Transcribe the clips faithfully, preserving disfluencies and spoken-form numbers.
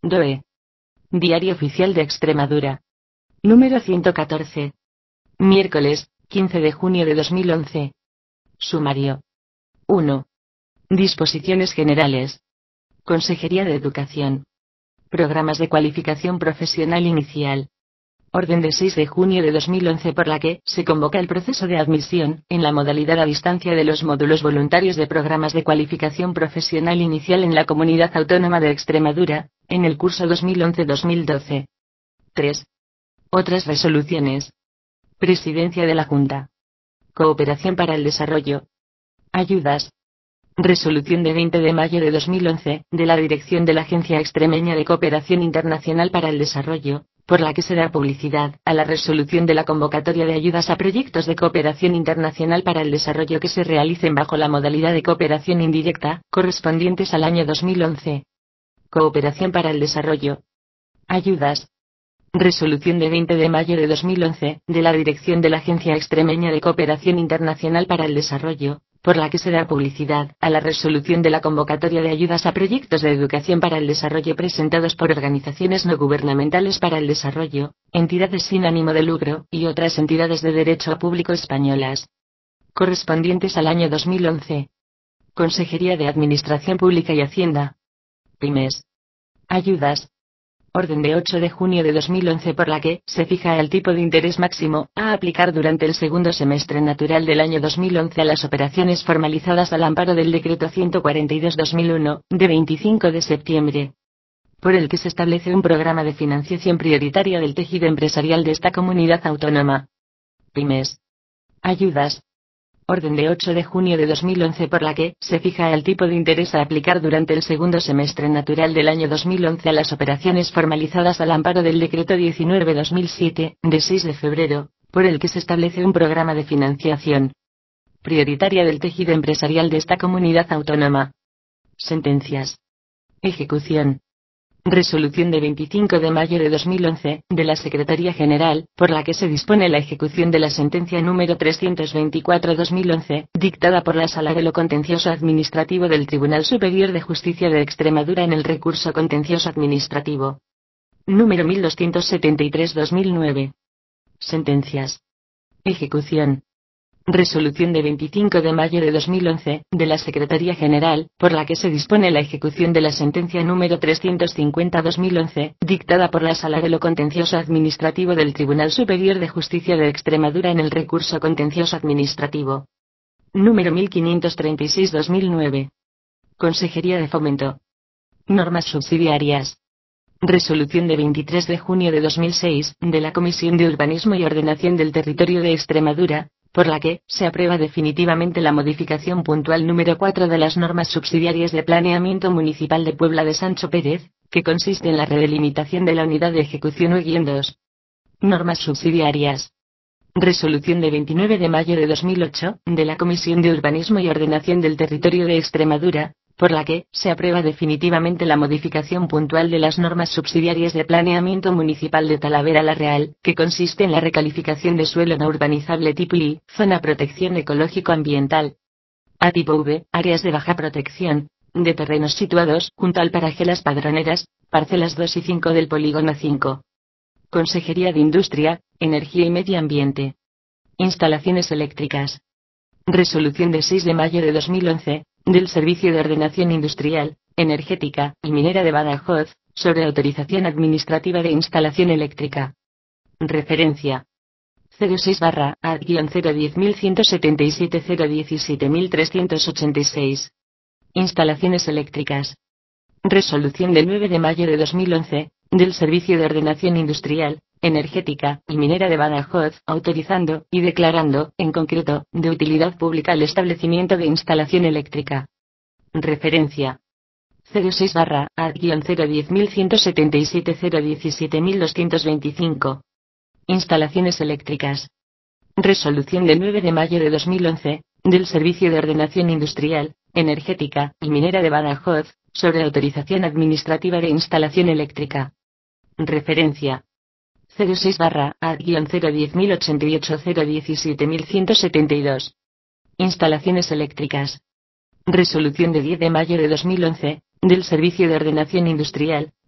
D O E. Diario Oficial de Extremadura. Número ciento catorce. Miércoles, quince de junio de dos mil once. Sumario. uno. Disposiciones generales. Consejería de Educación. Programas de cualificación profesional inicial. Orden de seis de junio de dos mil once por la que se convoca el proceso de admisión, en la modalidad a distancia de los módulos voluntarios de programas de cualificación profesional inicial en la Comunidad Autónoma de Extremadura, en el curso dos mil once dos mil doce. tres. Otras resoluciones. Presidencia de la Junta. Cooperación para el Desarrollo. Ayudas. Resolución de veinte de mayo de dos mil once, de la Dirección de la Agencia Extremeña de Cooperación Internacional para el Desarrollo, por la que se da publicidad a la resolución de la convocatoria de ayudas a proyectos de cooperación internacional para el desarrollo que se realicen bajo la modalidad de cooperación indirecta, correspondientes al año dos mil once. Cooperación para el Desarrollo. Ayudas. Resolución de veinte de mayo de dos mil once, de la Dirección de la Agencia Extremeña de Cooperación Internacional para el Desarrollo, por la que se da publicidad a la resolución de la convocatoria de ayudas a proyectos de educación para el desarrollo presentados por organizaciones no gubernamentales para el desarrollo, entidades sin ánimo de lucro, y otras entidades de derecho público españolas, correspondientes al año dos mil once. Consejería de Administración Pública y Hacienda. Pymes. Ayudas. Orden de ocho de junio de dos mil once por la que se fija el tipo de interés máximo a aplicar durante el segundo semestre natural del año dos mil once a las operaciones formalizadas al amparo del Decreto ciento cuarenta y dos barra dos mil uno, de veinticinco de septiembre, por el que se establece un programa de financiación prioritaria del tejido empresarial de esta comunidad autónoma. Pymes. Ayudas. Orden de ocho de junio de dos mil once por la que se fija el tipo de interés a aplicar durante el segundo semestre natural del año dos mil once a las operaciones formalizadas al amparo del Decreto diecinueve barra dos mil siete, de seis de febrero, por el que se establece un programa de financiación prioritaria del tejido empresarial de esta comunidad autónoma. Sentencias. Ejecución. Resolución de veinticinco de mayo de dos mil once, de la Secretaría General, por la que se dispone la ejecución de la sentencia número trescientos veinticuatro barra dos mil once, dictada por la Sala de lo Contencioso Administrativo del Tribunal Superior de Justicia de Extremadura en el recurso contencioso administrativo número mil doscientos setenta y tres barra dos mil nueve. Sentencias. Ejecución. Resolución de veinticinco de mayo de dos mil once, de la Secretaría General, por la que se dispone la ejecución de la sentencia número trescientos cincuenta barra dos mil once, dictada por la Sala de lo Contencioso Administrativo del Tribunal Superior de Justicia de Extremadura en el recurso contencioso administrativo número mil quinientos treinta y seis barra dos mil nueve. Consejería de Fomento. Normas subsidiarias. Resolución de veintitrés de junio de dos mil seis, de la Comisión de Urbanismo y Ordenación del Territorio de Extremadura, por la que se aprueba definitivamente la modificación puntual número cuatro de las normas subsidiarias de planeamiento municipal de Puebla de Sancho Pérez, que consiste en la redelimitación de la unidad de ejecución U dos. Normas subsidiarias. Resolución de veintinueve de mayo de dos mil ocho, de la Comisión de Urbanismo y Ordenación del Territorio de Extremadura, por la que se aprueba definitivamente la modificación puntual de las normas subsidiarias de planeamiento municipal de Talavera la Real, que consiste en la recalificación de suelo no urbanizable tipo I, zona protección ecológico-ambiental. A tipo V, áreas de baja protección, de terrenos situados junto al paraje Las Padroneras, parcelas dos y cinco del polígono cinco. Consejería de Industria, Energía y Medio Ambiente. Instalaciones eléctricas. Resolución de seis de mayo de dos mil once, del Servicio de Ordenación Industrial, Energética y Minera de Badajoz, sobre autorización administrativa de instalación eléctrica. Referencia. cero seis barra A cero diez mil ciento setenta y siete cero diecisiete mil trescientos ochenta y seis. Instalaciones eléctricas. Resolución del nueve de mayo de dos mil once, del Servicio de Ordenación Industrial, Energética y Minera de Badajoz, autorizando y declarando, en concreto, de utilidad pública el establecimiento de instalación eléctrica. Referencia. cero seis barra A cero diez mil ciento setenta y siete cero diecisiete mil doscientos veinticinco. Instalaciones eléctricas. Resolución del nueve de mayo de dos mil once, del Servicio de Ordenación Industrial, Energética y Minera de Badajoz, sobre autorización administrativa de instalación eléctrica. Referencia. cero seis barra A cero diez mil ochenta y ocho cero diecisiete mil ciento setenta y dos. Instalaciones eléctricas. Resolución de diez de mayo de dos mil once, del Servicio de Ordenación Industrial,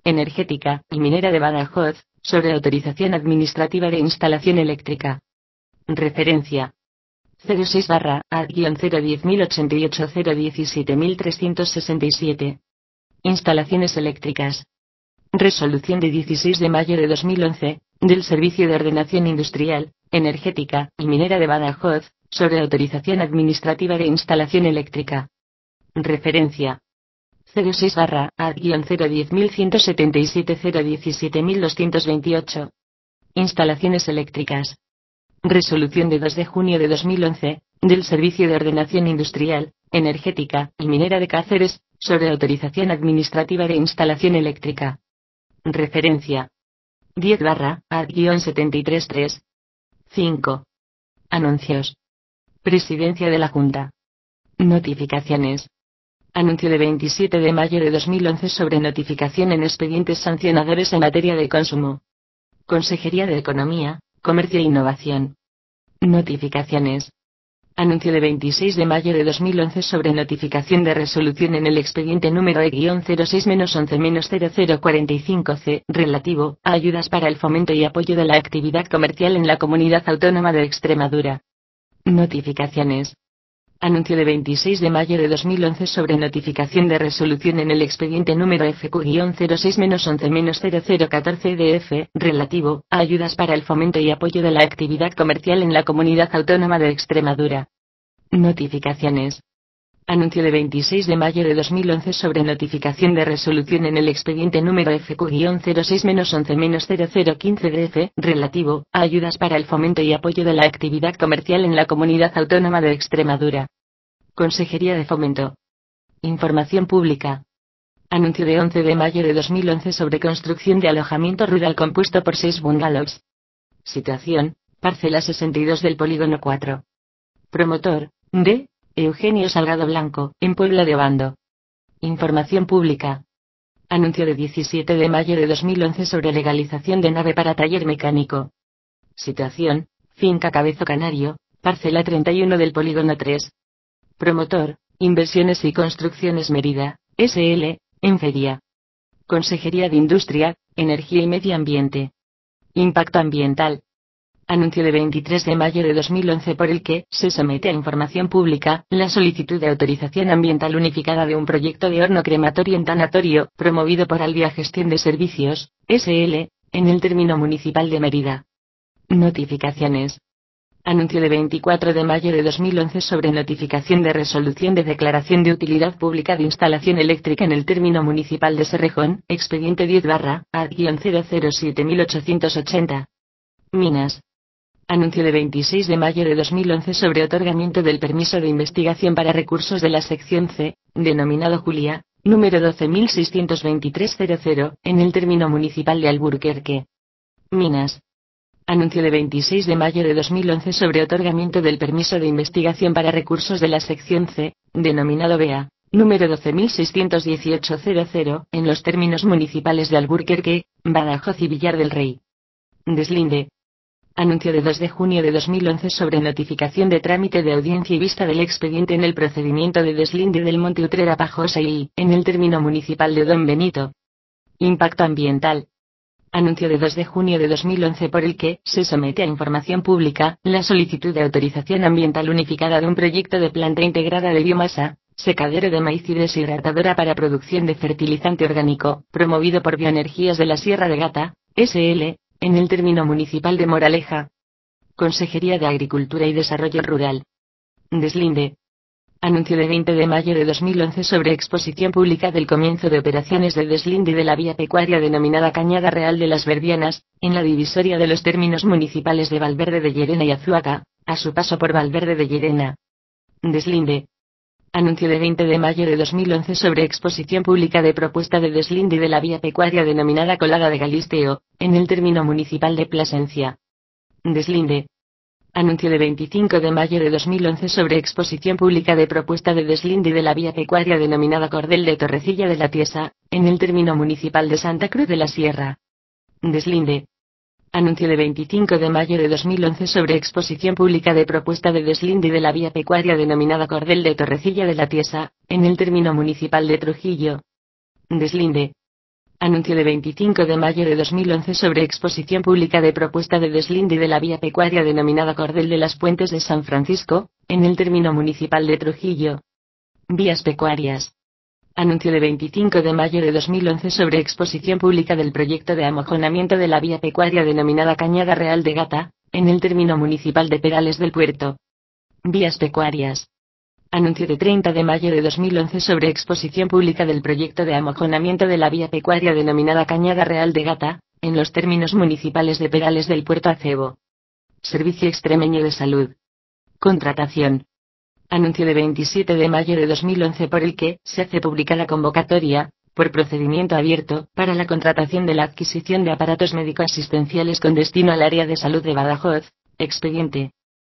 energética y minera de Badajoz, sobre autorización administrativa de instalación eléctrica. Referencia cero seis barra A cero diez mil ochenta y ocho cero diecisiete mil trescientos sesenta y siete. Instalaciones eléctricas. Resolución de dieciséis de mayo de dos mil once, del Servicio de Ordenación Industrial, Energética y Minera de Badajoz, sobre autorización administrativa de instalación eléctrica. Referencia cero seis barra A cero diez mil ciento setenta y siete cero diecisiete mil doscientos veintiocho. Instalaciones eléctricas. Resolución de dos de junio de dos mil once, del Servicio de Ordenación Industrial, Energética y Minera de Cáceres, sobre autorización administrativa de instalación eléctrica. Referencia diez barra A setenta y tres tres. cinco. Anuncios. Presidencia de la Junta. Notificaciones. Anuncio de veintisiete de mayo de dos mil once sobre notificación en expedientes sancionadores en materia de consumo. Consejería de Economía, Comercio e Innovación. Notificaciones. Anuncio de veintiséis de mayo de dos mil once sobre notificación de resolución en el expediente número E cero seis once cero cero cuarenta y cinco C, relativo a ayudas para el fomento y apoyo de la actividad comercial en la Comunidad Autónoma de Extremadura. Notificaciones. Anuncio de veintiséis de mayo de dos mil once sobre notificación de resolución en el expediente número F Q cero seis once cero cero catorce D F, relativo a ayudas para el fomento y apoyo de la actividad comercial en la Comunidad Autónoma de Extremadura. Notificaciones. Anuncio de veintiséis de mayo de dos mil once sobre notificación de resolución en el expediente número F Q cero seis once cero cero quince D F, relativo a ayudas para el fomento y apoyo de la actividad comercial en la Comunidad Autónoma de Extremadura. Consejería de Fomento. Información pública. Anuncio de once de mayo de dos mil once sobre construcción de alojamiento rural compuesto por seis bungalows. Situación: parcela sesenta y dos del polígono cuatro. Promotor: D. Eugenio Salgado Blanco, en Puebla de Obando. Información pública. Anuncio de diecisiete de mayo de dos mil once sobre legalización de nave para taller mecánico. Situación: finca Cabezo Canario, parcela treinta y uno del polígono tres. Promotor: Inversiones y Construcciones Mérida, S L, en Feria. Consejería de Industria, Energía y Medio Ambiente. Impacto ambiental. Anuncio de veintitrés de mayo de dos mil once por el que se somete a información pública la solicitud de autorización ambiental unificada de un proyecto de horno crematorio en tanatorio, promovido por Albia Gestión de Servicios, S L, en el término municipal de Mérida. Notificaciones. Anuncio de veinticuatro de mayo de dos mil once sobre notificación de resolución de declaración de utilidad pública de instalación eléctrica en el término municipal de Serrejón, expediente diez barra A cero cero siete mil ochocientos ochenta. Minas. Anuncio de veintiséis de mayo de dos mil once sobre otorgamiento del permiso de investigación para recursos de la sección C, denominado Julia, número doce mil seiscientos veintitrés cero cero, en el término municipal de Alburquerque. Minas. Anuncio de veintiséis de mayo de dos mil once sobre otorgamiento del permiso de investigación para recursos de la sección C, denominado B A, número doce mil seiscientos dieciocho cero cero, en los términos municipales de Alburquerque, Badajoz y Villar del Rey. Deslinde. Anuncio de dos de junio de dos mil once sobre notificación de trámite de audiencia y vista del expediente en el procedimiento de deslinde del Monte Utrera Pajosa y, en el término municipal de Don Benito. Impacto ambiental. Anuncio de dos de junio de dos mil once por el que se somete a información pública la solicitud de autorización ambiental unificada de un proyecto de planta integrada de biomasa, secadero de maíz y deshidratadora para producción de fertilizante orgánico, promovido por Bioenergías de la Sierra de Gata, S L, en el término municipal de Moraleja. Consejería de Agricultura y Desarrollo Rural. Deslinde. Anuncio de veinte de mayo de dos mil once sobre exposición pública del comienzo de operaciones de deslinde de la vía pecuaria denominada Cañada Real de las Verdianas, en la divisoria de los términos municipales de Valverde de Llerena y Azuaga, a su paso por Valverde de Llerena. Deslinde. Anuncio de veinte de mayo de dos mil once sobre exposición pública de propuesta de deslinde de la vía pecuaria denominada Colada de Galisteo, en el término municipal de Plasencia. Deslinde. Anuncio de veinticinco de mayo de dos mil once sobre exposición pública de propuesta de deslinde de la vía pecuaria denominada Cordel de Torrecilla de la Tiesa, en el término municipal de Santa Cruz de la Sierra. Deslinde. Anuncio de veinticinco de mayo de dos mil once sobre exposición pública de propuesta de deslinde de la vía pecuaria denominada Cordel de Torrecilla de la Tiesa, en el término municipal de Trujillo. Deslinde. Anuncio de veinticinco de mayo de dos mil once sobre exposición pública de propuesta de deslinde de la vía pecuaria denominada Cordel de las Puentes de San Francisco, en el término municipal de Trujillo. Vías pecuarias. Anuncio de veinticinco de mayo de dos mil once sobre exposición pública del proyecto de amojonamiento de la vía pecuaria denominada Cañada Real de Gata, en el término municipal de Perales del Puerto. Vías pecuarias. Anuncio de treinta de mayo de dos mil once sobre exposición pública del proyecto de amojonamiento de la vía pecuaria denominada Cañada Real de Gata, en los términos municipales de Perales del Puerto Acebo. Servicio Extremeño de Salud. Contratación. Anuncio de veintisiete de mayo de dos mil once por el que se hace pública la convocatoria, por procedimiento abierto, para la contratación de la adquisición de aparatos médico-asistenciales con destino al área de salud de Badajoz, expediente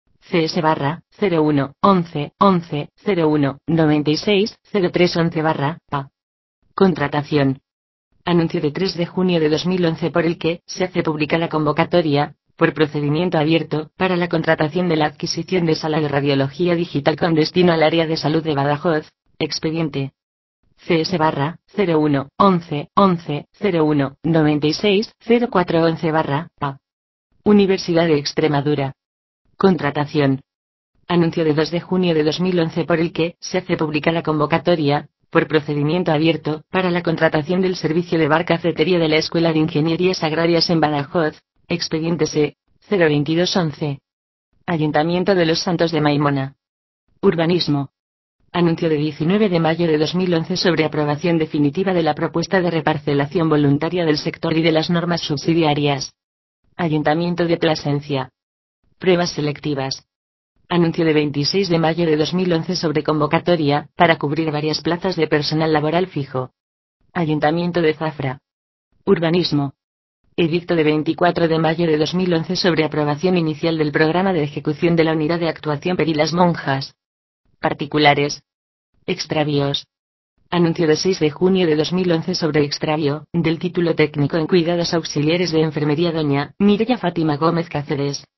C S barra cero uno once once cero uno noventa y seis cero tres once barra A. Contratación. Anuncio de tres de junio de dos mil once por el que se hace pública la convocatoria, por procedimiento abierto, para la contratación de la adquisición de sala de radiología digital con destino al área de salud de Badajoz, expediente C S barra cero uno once once cero uno noventa y seis cero cuatro once barra A. Universidad de Extremadura. Contratación. Anuncio de dos de junio de dos mil once por el que se hace pública la convocatoria, por procedimiento abierto, para la contratación del servicio de bar cafetería de la Escuela de Ingenierías Agrarias en Badajoz, expediente C cero veintidós once. Ayuntamiento de Los Santos de Maimona. Urbanismo. Anuncio de diecinueve de mayo de dos mil once sobre aprobación definitiva de la propuesta de reparcelación voluntaria del sector y de las normas subsidiarias. Ayuntamiento de Plasencia. Pruebas selectivas. Anuncio de veintiséis de mayo de dos mil once sobre convocatoria, para cubrir varias plazas de personal laboral fijo. Ayuntamiento de Zafra. Urbanismo. Edicto de veinticuatro de mayo de dos mil once sobre aprobación inicial del programa de ejecución de la unidad de actuación Perilas Monjas. Particulares. Extravíos. Anuncio de seis de junio de dos mil once sobre extravío, del título técnico en cuidados auxiliares de enfermería doña Mireia Fátima Gómez Cáceres.